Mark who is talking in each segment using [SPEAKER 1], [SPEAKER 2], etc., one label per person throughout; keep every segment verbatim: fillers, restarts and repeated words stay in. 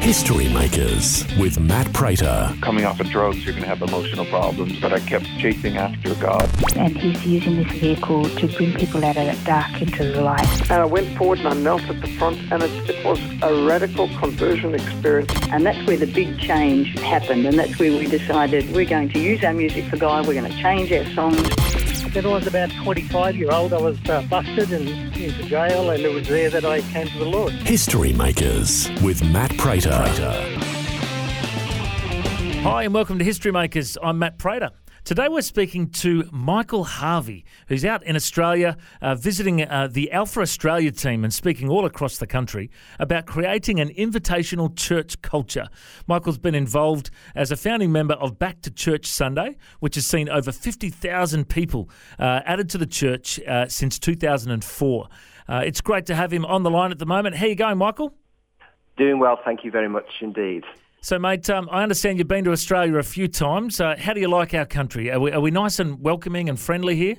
[SPEAKER 1] History Makers with Matt Prater.
[SPEAKER 2] Coming off of drugs, you're going to have emotional problems, but I kept chasing after God.
[SPEAKER 3] And he's using this vehicle to bring people out of that dark into the light.
[SPEAKER 4] And I went forward and I knelt at the front, and it, it was a radical conversion experience.
[SPEAKER 5] And that's where the big change happened, and that's where we decided we're going to use our music for God, we're going to change our songs.
[SPEAKER 6] When I was about twenty-five year old, I was uh, busted and into jail, and it was there that I came to the Lord.
[SPEAKER 1] History Makers with Matt Prater.
[SPEAKER 7] Hi and welcome to History Makers. I'm Matt Prater. Today we're speaking to Michael Harvey, who's out in Australia uh, visiting uh, the Alpha Australia team and speaking all across the country about creating an invitational church culture. Michael's been involved as a founding member of Back to Church Sunday, which has seen over fifty thousand people uh, added to the church uh, since two thousand four. Uh, it's great to have him on the line at the moment. How are you going, Michael?
[SPEAKER 8] Doing well, thank you very much indeed.
[SPEAKER 7] So, mate, um, I understand you've been to Australia a few times. Uh, how do you like our country? Are we, are we nice and welcoming and friendly here?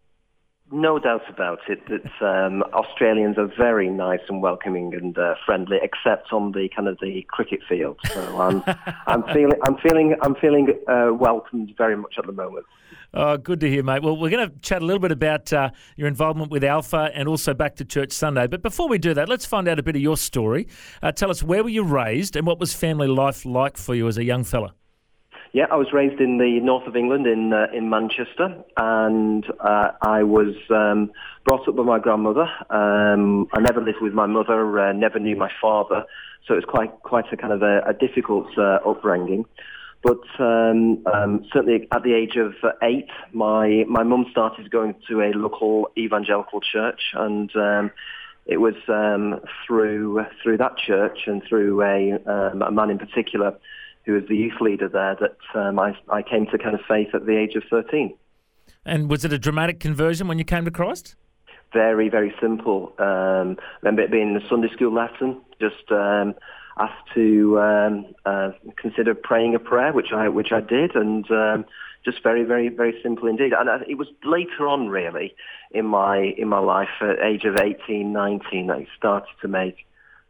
[SPEAKER 8] No doubt about it. That um, Australians are very nice and welcoming and uh, friendly, except on the kind of the cricket field. So I'm, I'm feeling, I'm feeling, I'm feeling uh, welcomed very much at the moment.
[SPEAKER 7] Oh, good to hear, mate. Well, we're going to chat a little bit about uh, your involvement with Alpha and also Back to Church Sunday. But before we do that, let's find out a bit of your story. Uh, tell us, where were you raised and what was family life like for you as a young fella?
[SPEAKER 8] Yeah, I was raised in the north of England, in uh, in Manchester, and uh, I was um, brought up by my grandmother. Um, I never lived with my mother, uh, never knew my father, so it was quite quite a kind of a, a difficult uh, upbringing. But um, um, certainly at the age of eight, my my mum started going to a local evangelical church, and um, it was um, through through that church and through a, um, a man in particular who was the youth leader there that um, I, I came to kind of faith at the age of thirteen.
[SPEAKER 7] And was it a dramatic conversion when you came to Christ?
[SPEAKER 8] Very, very simple. Um, I remember it being a Sunday school lesson, just um, asked to um, uh, consider praying a prayer, which I which I did, and um, just very, very, very simple indeed. And it was later on, really, in my in my life, at the age of eighteen, nineteen, that it started to make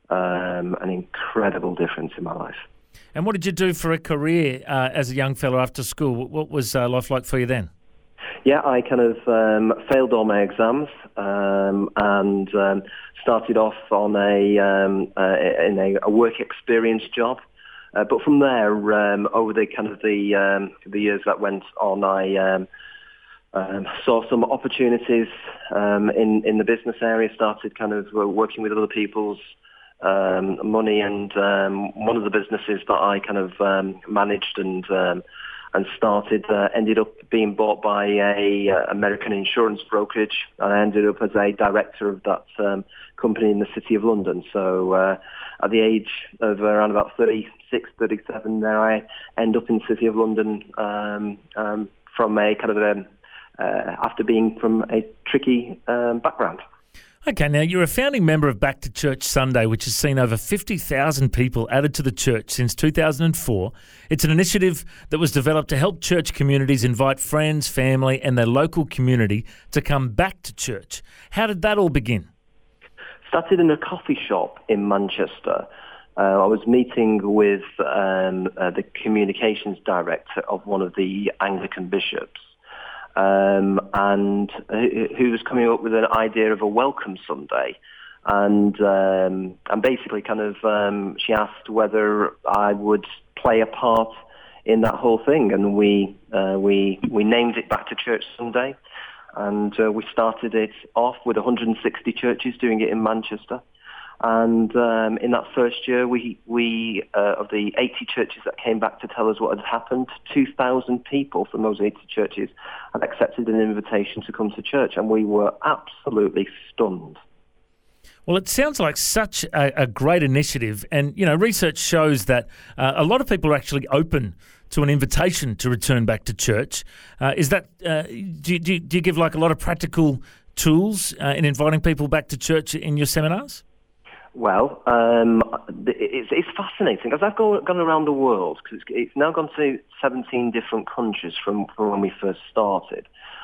[SPEAKER 8] um, an incredible difference in my life.
[SPEAKER 7] And what did you do for a career uh, as a young fellow after school? What was uh, life like for you then?
[SPEAKER 8] Yeah, I kind of um, failed all my exams um, and um, started off on a um, uh, in a, a work experience job. Uh, but from there, um, over the kind of the um, the years that went on, I um, um, saw some opportunities um, in in the business area. Started kind of working with other people's um, money, and um, one of the businesses that I kind of um, managed and um, and started uh, ended up being bought by a uh, American insurance brokerage, and I ended up as a director of that um, company in the City of London. So uh, at the age of around about thirty-six, thirty-seven, there I end up in the City of London um, um, from a kind of a, uh, after being from a tricky um, background.
[SPEAKER 7] Okay, now you're a founding member of Back to Church Sunday, which has seen over fifty thousand people added to the church since two thousand four. It's an initiative that was developed to help church communities invite friends, family and their local community to come back to church. How did that all begin?
[SPEAKER 8] Started in a coffee shop in Manchester. Uh, I was meeting with um, uh, the communications director of one of the Anglican bishops. Um, and who was coming up with an idea of a welcome Sunday, and um, and basically kind of um, she asked whether I would play a part in that whole thing, and we uh, we we named it Back to Church Sunday, and uh, we started it off with one hundred sixty churches doing it in Manchester. And um, in that first year, we, we uh, of the eighty churches that came back to tell us what had happened, two thousand people from those eighty churches had accepted an invitation to come to church, and we were absolutely stunned.
[SPEAKER 7] Well, it sounds like such a, a great initiative, and you know, research shows that uh, a lot of people are actually open to an invitation to return back to church. Uh, is that uh, do, do, do you give like a lot of practical tools uh, in inviting people back to church in your seminars?
[SPEAKER 8] Well, um, it's, it's fascinating because I've gone, gone around the world, because it's, it's now gone to seventeen different countries from, from when we first started.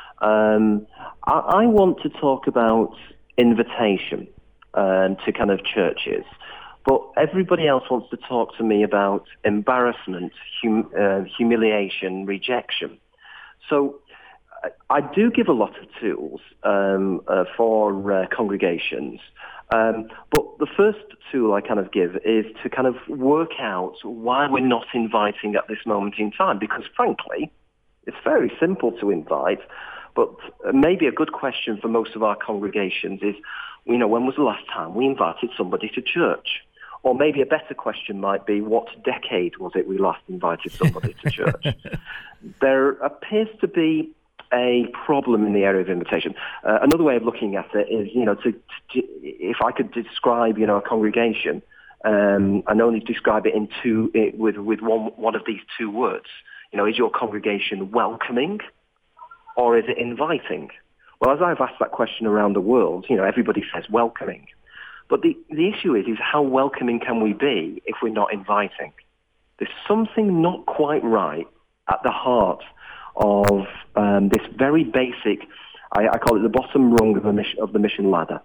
[SPEAKER 8] Um, I, I want to talk about invitation um, to kind of churches, But everybody else wants to talk to me about embarrassment, hum, uh, humiliation, rejection. So I do give a lot of tools um, uh, for uh, congregations. Um, but the first tool I kind of give is to kind of work out why we're not inviting at this moment in time. Because frankly, it's very simple to invite. But maybe a good question for most of our congregations is, you know, when was the last time we invited somebody to church? Or maybe a better question might be, what decade was it we last invited somebody to church? There appears to be a problem in the area of invitation. Uh, another way of looking at it is, you know, to, to if I could describe, you know, a congregation, um, and only describe it in two, it, with with one one of these two words. You know, is your congregation welcoming, or is it inviting? Well, as I've asked that question around the world, you know, everybody says welcoming. But the, the issue is, is how welcoming can we be if we're not inviting? There's something not quite right at the heart of um, this very basic, I, I call it the bottom rung of the, mission, of the mission ladder.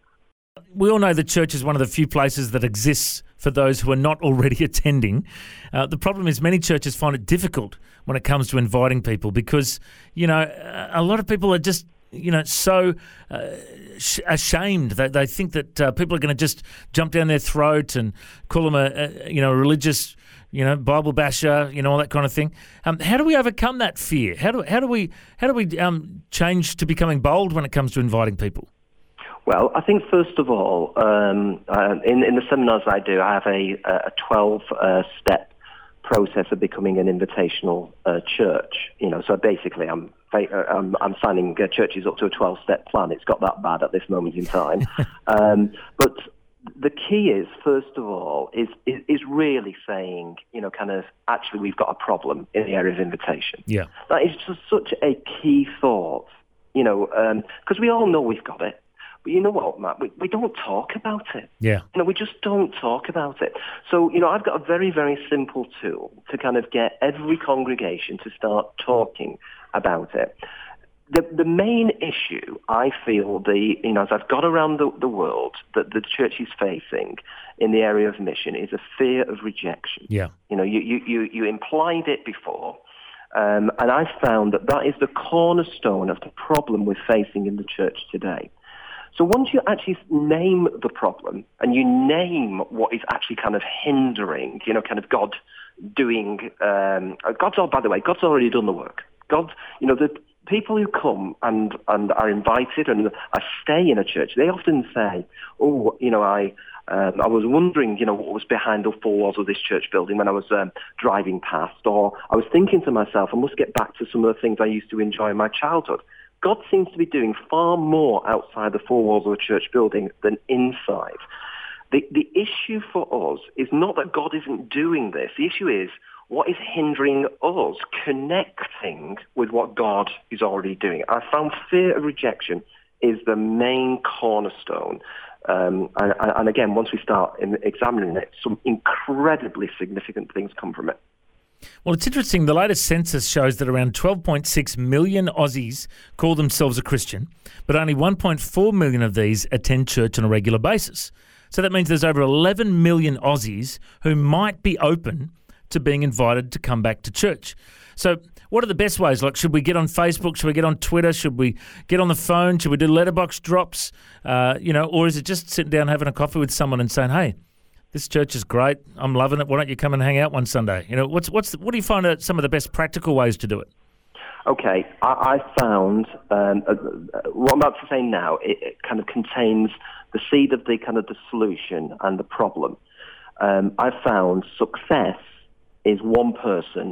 [SPEAKER 7] We all know the church is one of the few places that exists for those who are not already attending. Uh, the problem is many churches find it difficult when it comes to inviting people because, you know, a lot of people are just, you know, so uh, sh- ashamed. They, they think that uh, people are going to just jump down their throat and call them a, a you know, a religious, you know, Bible basher, you know, all that kind of thing. Um, how do we overcome that fear? How do how do we how do we um, change to becoming bold when it comes to inviting people?
[SPEAKER 8] Well, I think first of all, um, uh, in in the seminars I do, I have a a twelve uh, step process of becoming an invitational uh, church. You know, so basically, I'm I'm, I'm signing uh, churches up to a twelve step plan. It's got that bad at this moment in time, um, but the key is, first of all, is, is is really saying, you know, kind of, actually, we've got a problem in the area of invitation.
[SPEAKER 7] Yeah.
[SPEAKER 8] That is just such a key thought, you know, because um, we all know we've got it. But you know what, Matt? We, we don't talk about it.
[SPEAKER 7] Yeah.
[SPEAKER 8] You know, we just don't talk about it. So, you know, I've got a very, very simple tool to kind of get every congregation to start talking about it. The the main issue, I feel, the you know, as I've got around the, the world, that the church is facing in the area of mission is a fear of rejection.
[SPEAKER 7] Yeah.
[SPEAKER 8] You know, you, you, you, you implied it before, um, and I found that that is the cornerstone of the problem we're facing in the church today. So once you actually name the problem and you name what is actually kind of hindering, you know, kind of God doing, um, God's, all, by the way, God's already done the work. God, you know, the people who come and, and are invited and I stay in a church, they often say, oh, you know, I um, I was wondering, you know, what was behind the four walls of this church building when I was um, driving past, or I was thinking to myself, I must get back to some of the things I used to enjoy in my childhood. God seems to be doing far more outside the four walls of a church building than inside. The, the issue for us is not that God isn't doing this. The issue is, what is hindering us connecting with what God is already doing? I found fear of rejection is the main cornerstone. Um, and, and again, once we start in examining it, some incredibly significant things come from it.
[SPEAKER 7] Well, it's interesting. The latest census shows that around twelve point six million Aussies call themselves a Christian, but only one point four million of these attend church on a regular basis. So that means there's over eleven million Aussies who might be open to being invited to come back to church. So what are the best ways? Like, should we get on Facebook? Should we get on Twitter? Should we get on the phone? Should we do letterbox drops? Uh, you know, or is it just sitting down having a coffee with someone and saying, hey, this church is great. I'm loving it. Why don't you come and hang out one Sunday? You know, what's what's what do you find are some of the best practical ways to do it?
[SPEAKER 8] Okay, I, I found um, uh, what I'm about to say now. It, it kind of contains the seed of the kind of the solution and the problem. Um, I found success is one person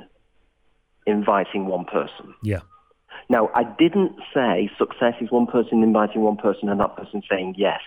[SPEAKER 8] inviting one person.
[SPEAKER 7] Yeah.
[SPEAKER 8] Now, I didn't say success is one person inviting one person and that person saying yes.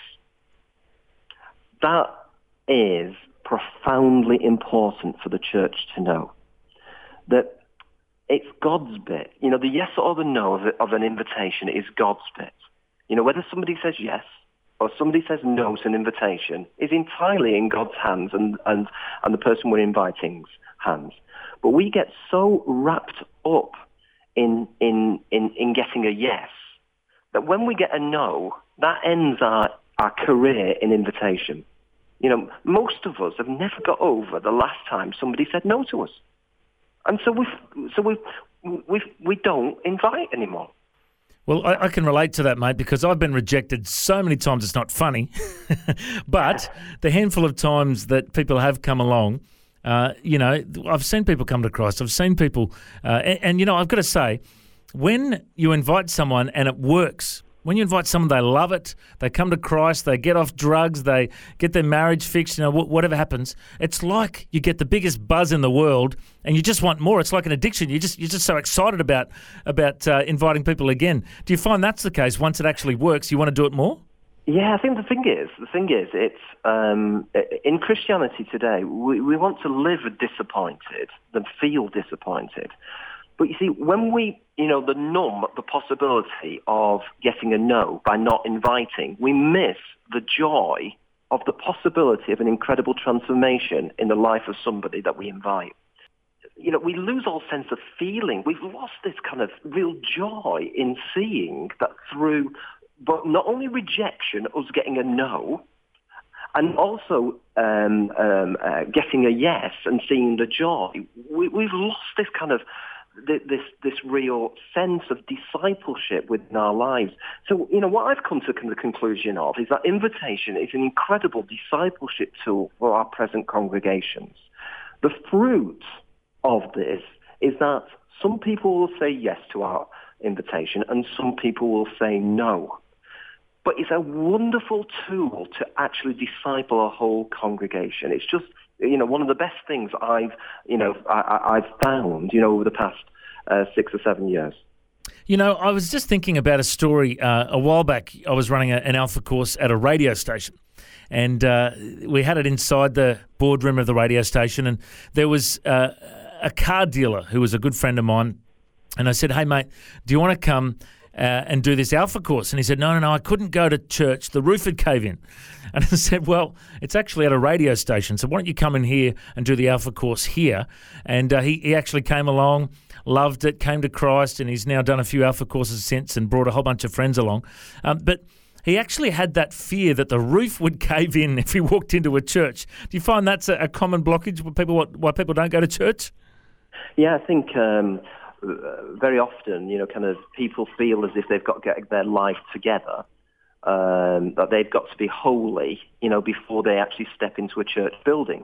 [SPEAKER 8] That is profoundly important for the church to know. That it's God's bit. You know, the yes or the no of, of an invitation is God's bit. You know, whether somebody says yes or somebody says no to an invitation is entirely in God's hands and, and, and the person we're inviting's hands. But we get so wrapped up in, in, in, in getting a yes that when we get a no, that ends our, our career in invitation. You know, most of us have never got over the last time somebody said no to us. And so we so we we we don't invite anymore.
[SPEAKER 7] Well, I, I can relate to that, mate, because I've been rejected so many times it's not funny. But the handful of times that people have come along, uh, you know, I've seen people come to Christ. I've seen people, uh, and, and, you know, I've got to say, when you invite someone and it works, when you invite someone, they love it, they come to Christ, they get off drugs, they get their marriage fixed, you know, whatever happens, it's like you get the biggest buzz in the world and you just want more. It's like an addiction. You just, you're just so excited about about uh, inviting people again. Do you find that's the case? Once it actually works, you want to do it more?
[SPEAKER 8] Yeah, I think the thing is, the thing is, it's um, in Christianity today, we, we want to live disappointed than feel disappointed. But you see, when we, you know, the numb the possibility of getting a no by not inviting, we miss the joy of the possibility of an incredible transformation in the life of somebody that we invite. You know, we lose all sense of feeling. We've lost this kind of real joy in seeing that through, but not only rejection, us getting a no, and also um, um, uh, getting a yes and seeing the joy. We, we've lost this kind of this this real sense of discipleship within our lives. So, you know, what I've come to the conclusion of is that invitation is an incredible discipleship tool for our present congregations. The fruit of this is that some people will say yes to our invitation and some people will say no. But it's a wonderful tool to actually disciple a whole congregation. It's just, you know, one of the best things I've, you know, I, I've found, you know, over the past uh, six or seven years.
[SPEAKER 7] You know, I was just thinking about a story uh, a while back. I was running a, an Alpha course at a radio station, and uh, we had it inside the boardroom of the radio station, and there was uh, a car dealer who was a good friend of mine, and I said, "Hey, mate, do you want to come Uh, and do this Alpha course?" And he said, no, no, no, I couldn't go to church. The roof had caved in. And I said, well, it's actually at a radio station, so why don't you come in here and do the Alpha course here? And uh, he, he actually came along, loved it, came to Christ, and he's now done a few Alpha courses since and brought a whole bunch of friends along. Um, but he actually had that fear that the roof would cave in if he walked into a church. Do you find that's a, a common blockage why people, why people don't go to church?
[SPEAKER 8] Yeah, I think... Um very often, you know, kind of people feel as if they've got to get their life together, um, that they've got to be holy, you know, before they actually step into a church building.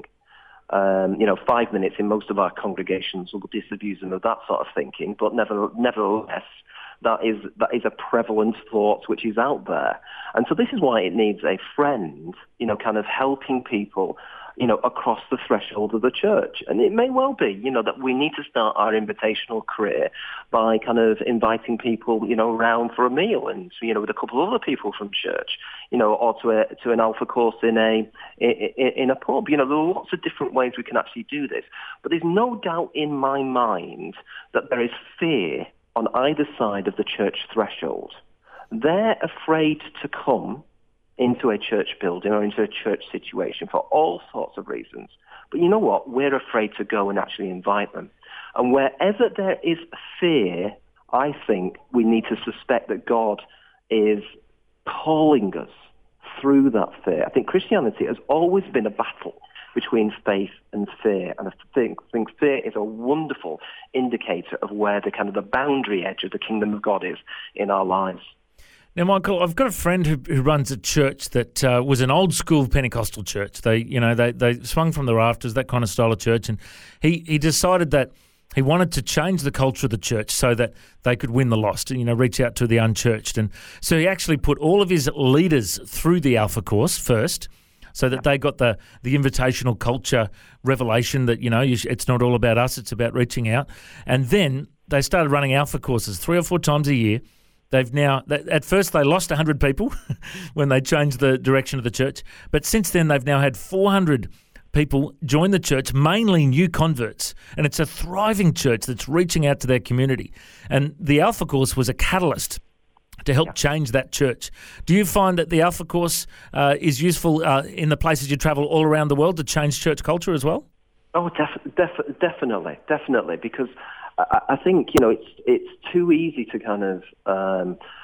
[SPEAKER 8] Um, you know, five minutes in most of our congregations will disabuse them of that sort of thinking, but never, nevertheless, that is that is a prevalent thought which is out there. And so this is why it needs a friend, you know, kind of helping people, you know, across the threshold of the church. And it may well be, you know, that we need to start our invitational career by kind of inviting people, you know, around for a meal and, you know, with a couple of other people from church, you know, or to a, to an Alpha course in a, in, in a pub. You know, there are lots of different ways we can actually do this. But there's no doubt in my mind that there is fear on either side of the church threshold. They're afraid to come into a church building or into a church situation for all sorts of reasons. But you know what? We're afraid to go and actually invite them. And wherever there is fear, I think we need to suspect that God is calling us through that fear. I think Christianity has always been a battle between faith and fear. And I think, I think fear is a wonderful indicator of where the kind of the boundary edge of the kingdom of God is in our lives.
[SPEAKER 7] Now, Michael, I've got a friend who, who runs a church that uh, was an old school Pentecostal church. They, you know, they, they swung from the rafters, that kind of style of church. And he, he decided that he wanted to change the culture of the church so that they could win the lost, you know, reach out to the unchurched. And so he actually put all of his leaders through the Alpha course first, so that they got the, the invitational culture revelation that, you know, you sh- it's not all about us, it's about reaching out. And then they started running Alpha courses three or four times a year. They've now, at first they lost one hundred people when they changed the direction of the church, but since then they've now had four hundred people join the church, mainly new converts, and it's a thriving church that's reaching out to their community. And the Alpha course was a catalyst to help yeah. change that church. Do you find that the Alpha course uh, is useful uh, in the places you travel all around the world to change church culture as well?
[SPEAKER 8] Oh, def- def- definitely, definitely, because I, I think, you know, it's it's too easy to kind of um,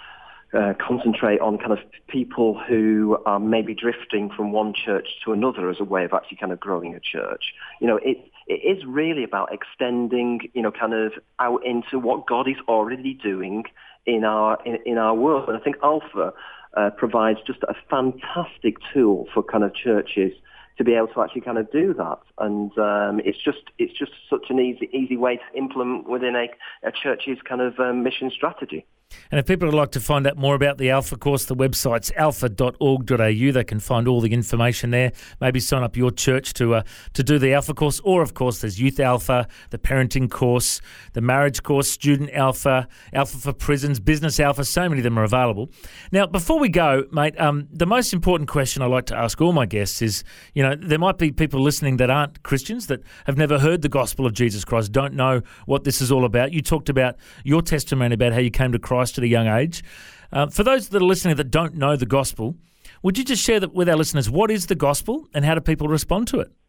[SPEAKER 8] uh, concentrate on kind of people who are maybe drifting from one church to another as a way of actually kind of growing a church. You know, it it is really about extending, you know, kind of out into what God is already doing in our in, in our world. And I think Alpha uh, provides just a fantastic tool for kind of churches to be able to actually kind of do that. And um, it's just it's just such an easy easy way to implement within a, a church's kind of um, mission strategy.
[SPEAKER 7] And if people would like to find out more about the Alpha course, the website's alpha dot org dot a u. They can find all the information there. Maybe sign up your church to uh, to do the Alpha course. Or, of course, there's Youth Alpha, the Parenting course, the Marriage course, Student Alpha, Alpha for Prisons, Business Alpha. So many of them are available. Now, before we go, mate, um, the most important question I like to ask all my guests is, you know, there might be people listening that aren't Christians, that have never heard the gospel of Jesus Christ, don't know what this is all about. You talked about your testimony about how you came to Christ at a young age. Uh, for those that are listening that don't know the gospel, would you just share that with our listeners? What is the gospel and how do people respond to it?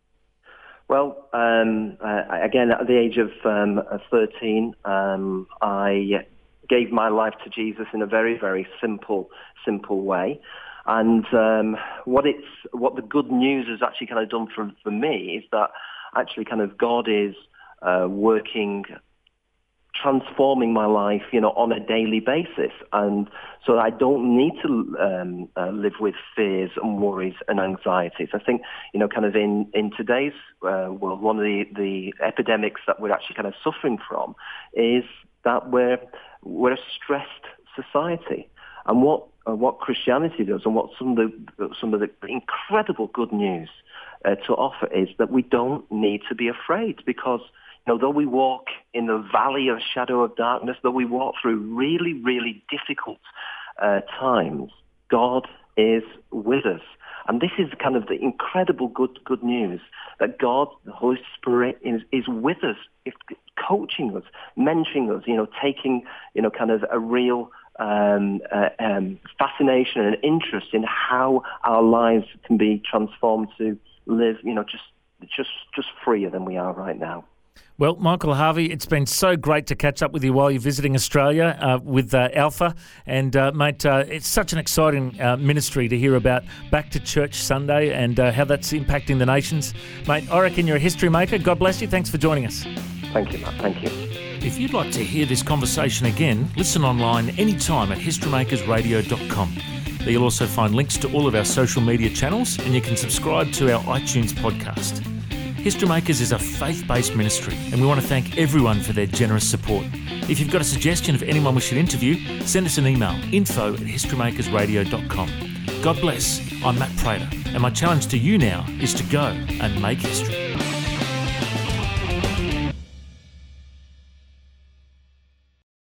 [SPEAKER 8] Well, um, uh, again, at the age of um, thirteen, um, I gave my life to Jesus in a very, very simple, simple way. And um, what it's what the good news has actually kind of done for, for me is that actually kind of God is uh, working, transforming my life, you know, on a daily basis. And so I don't need to um, uh, live with fears and worries and anxieties. I think, you know, kind of in, in today's uh, world, one of the, the epidemics that we're actually kind of suffering from is that we're, we're a stressed society. And what uh, what Christianity does, and what some of the some of the incredible good news uh, to offer is that we don't need to be afraid, because you know, though we walk in the valley of shadow of darkness, though we walk through really, really difficult uh, times, God is with us. And this is kind of the incredible good good news, that God, the Holy Spirit, is, is with us, is coaching us, mentoring us, you know, taking, you know, kind of a real um, uh, um, fascination and interest in how our lives can be transformed to live, you know, just just just freer than we are right now.
[SPEAKER 7] Well, Michael Harvey, it's been so great to catch up with you while you're visiting Australia uh, with uh, Alpha. And, uh, mate, uh, it's such an exciting uh, ministry to hear about Back to Church Sunday and uh, how that's impacting the nations. Mate, I reckon you're a history maker. God bless you. Thanks for joining us.
[SPEAKER 8] Thank you, Matt. Thank you.
[SPEAKER 7] If you'd like to hear this conversation again, listen online anytime at history makers radio dot com. There you'll also find links to all of our social media channels, and you can subscribe to our iTunes podcast. History Makers is a faith-based ministry, and we want to thank everyone for their generous support. If you've got a suggestion of anyone we should interview, send us an email, info at history makers radio dot com. God bless. I'm Matt Prater, and my challenge to you now is to go and make history.